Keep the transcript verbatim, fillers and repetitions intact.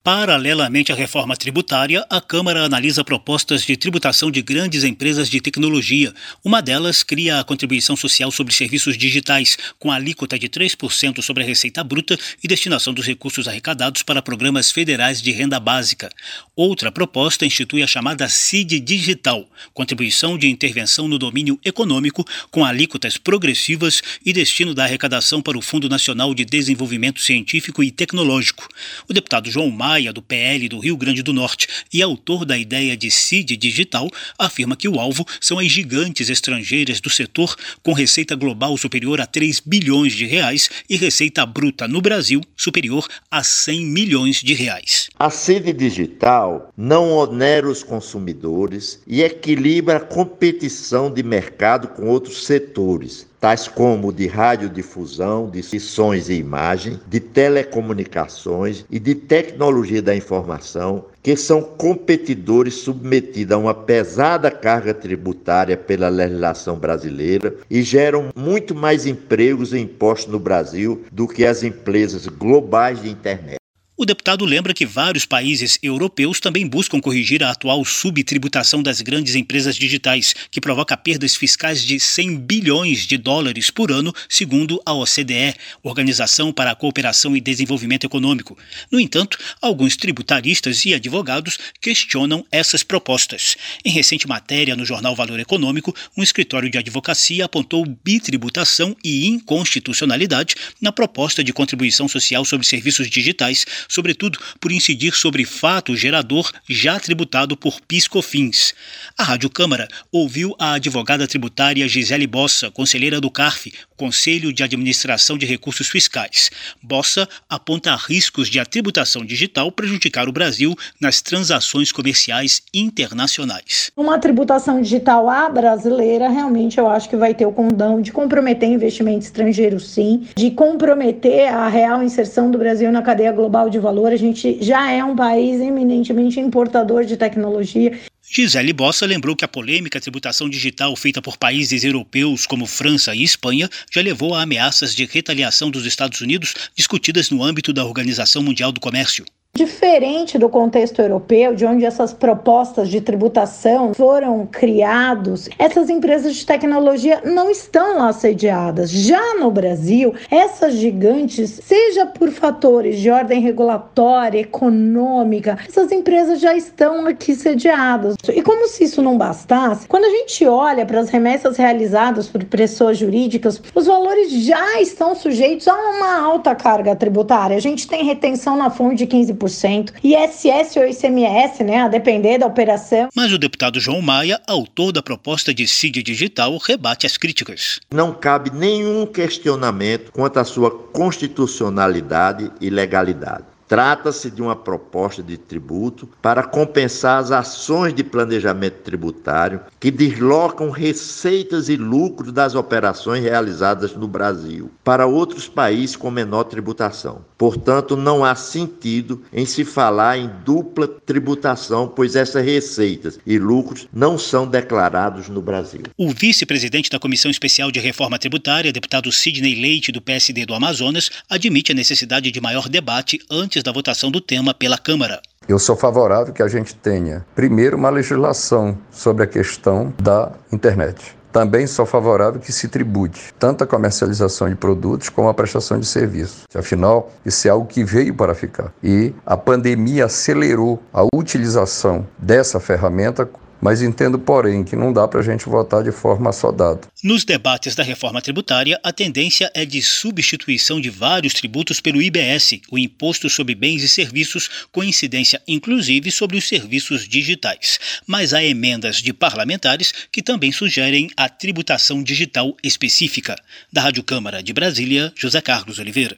Paralelamente à reforma tributária, a Câmara analisa propostas de tributação de grandes empresas de tecnologia. Uma delas cria a contribuição social sobre serviços digitais, com alíquota de três por cento sobre a receita bruta e destinação dos recursos arrecadados para programas federais de renda básica. Outra proposta institui a chamada C I D Digital, contribuição de intervenção no domínio econômico, com alíquotas progressivas e destino da arrecadação para o Fundo Nacional de Desenvolvimento Científico e Tecnológico. O deputado João Maia, do P L do Rio Grande do Norte e autor da ideia de C I D Digital, afirma que o alvo são as gigantes estrangeiras do setor, com receita global superior a três bilhões de reais e receita bruta no Brasil superior a cem milhões de reais. A C I D Digital não onera os consumidores e equilibra a competição de mercado com outros setores, tais como de radiodifusão, de sons e imagem, de telecomunicações e de tecnologia da informação, que são competidores submetidos a uma pesada carga tributária pela legislação brasileira e geram muito mais empregos e impostos no Brasil do que as empresas globais de internet. O deputado lembra que vários países europeus também buscam corrigir a atual subtributação das grandes empresas digitais, que provoca perdas fiscais de cem bilhões de dólares por ano, segundo a O C D E, Organização para a Cooperação e Desenvolvimento Econômico. No entanto, alguns tributaristas e advogados questionam essas propostas. Em recente matéria no jornal Valor Econômico, um escritório de advocacia apontou bitributação e inconstitucionalidade na proposta de contribuição social sobre serviços digitais, sobretudo por incidir sobre fato gerador já tributado por PIS/COFINS. A Rádio Câmara ouviu a advogada tributária Gisele Bossa, conselheira do CARF, Conselho de Administração de Recursos Fiscais. Bossa aponta riscos de a tributação digital prejudicar o Brasil nas transações comerciais internacionais. Uma tributação digital à brasileira, realmente eu acho que vai ter o condão de comprometer investimento estrangeiro, sim, de comprometer a real inserção do Brasil na cadeia global de valor. A gente já é um país eminentemente importador de tecnologia. Gisele Bossa lembrou que a polêmica tributação digital feita por países europeus como França e Espanha já levou a ameaças de retaliação dos Estados Unidos discutidas no âmbito da Organização Mundial do Comércio. Diferente do contexto europeu, de onde essas propostas de tributação foram criadas, essas empresas de tecnologia não estão lá sediadas. Já no Brasil, essas gigantes, seja por fatores de ordem regulatória, econômica, essas empresas já estão aqui sediadas. E como se isso não bastasse, quando a gente olha para as remessas realizadas por pessoas jurídicas, os valores já estão sujeitos a uma alta carga tributária. A gente tem retenção na fonte de quinze por cento, I S S ou I C M S, né, a depender da operação. Mas o deputado João Maia, autor da proposta de C I D Digital, rebate as críticas. Não cabe nenhum questionamento quanto à sua constitucionalidade e legalidade. Trata-se de uma proposta de tributo para compensar as ações de planejamento tributário que deslocam receitas e lucros das operações realizadas no Brasil para outros países com menor tributação. Portanto, não há sentido em se falar em dupla tributação, pois essas receitas e lucros não são declarados no Brasil. O vice-presidente da Comissão Especial de Reforma Tributária, deputado Sidney Leite, do P S D do Amazonas, admite a necessidade de maior debate antes da votação do tema pela Câmara. Eu sou favorável que a gente tenha, primeiro, uma legislação sobre a questão da internet. Também sou favorável que se tribute tanto a comercialização de produtos como a prestação de serviços. Afinal, isso é algo que veio para ficar. E a pandemia acelerou a utilização dessa ferramenta, mas entendo, porém, que não dá para a gente votar de forma assodada. Nos debates da reforma tributária, a tendência é de substituição de vários tributos pelo I B S, o Imposto sobre Bens e Serviços, com incidência inclusive sobre os serviços digitais. Mas há emendas de parlamentares que também sugerem a tributação digital específica. Da Rádio Câmara de Brasília, José Carlos Oliveira.